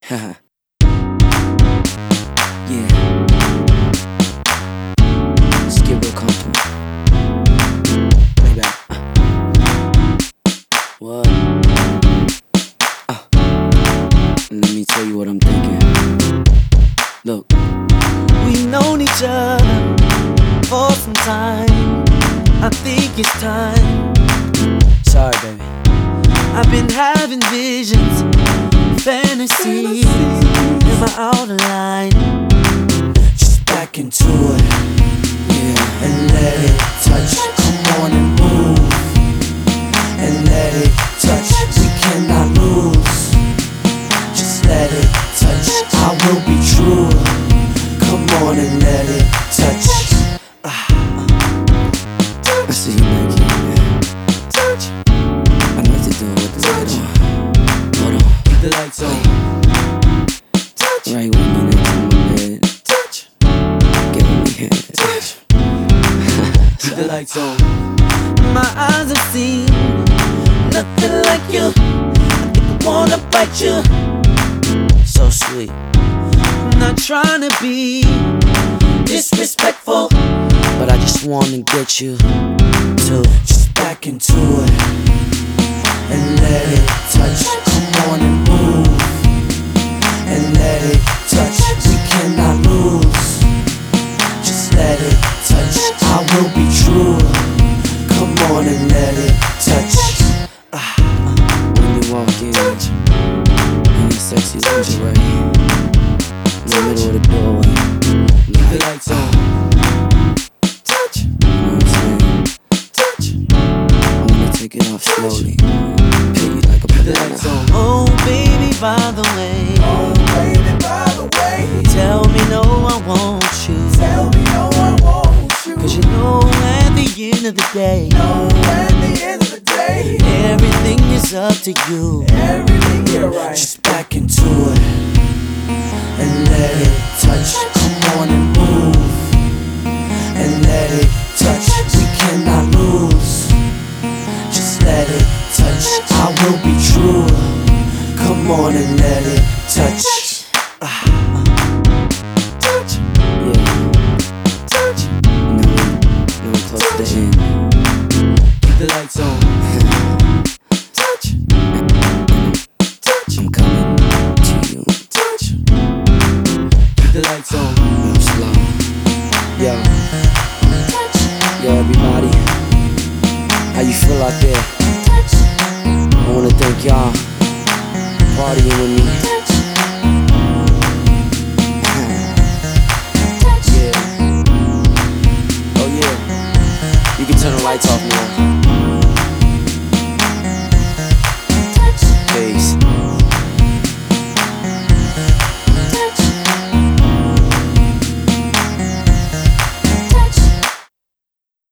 Yeah. Let's get real comfortable. Maybe what? Let me tell you what I'm thinking. Look, we've known each other for some time. I think it's time. sorry, baby. I've been having visions, fantasies. Am I out of line? Just back into it, yeah, and let it touch. Come on and move, and let it touch. We cannot lose. Just let it touch. I will be true. Come on and let it touch. I see you like it, man. I know what to do with the light on. Hold on. Keep the lights on. Right when you're next to my bed. Giving me head. Keep the lights on. My eyes have seen nothing like you. I think I wanna bite you. So sweet. I'm not trying to be disrespectful, but I just wanna get you to just back into it and let it touch. Come on and move and let it touch. We cannot lose. Just let it touch. I will be true. Come on and let it touch. When you walk in, in your sexy lingerie, in the middle of the doorway, keep the lights on. Take it off slowly. Pay you like a banana. Oh baby, by the way. Oh baby, by the way. Tell me no, I want you. Tell me no, I want you. 'Cause you know at the end of the day, no, at the end of the day, everything is up to you. everything you're right. Just back into it and let it touch. Come on and move and let it touch. We cannot lose. Let it touch. I will be true. Come on and let it touch.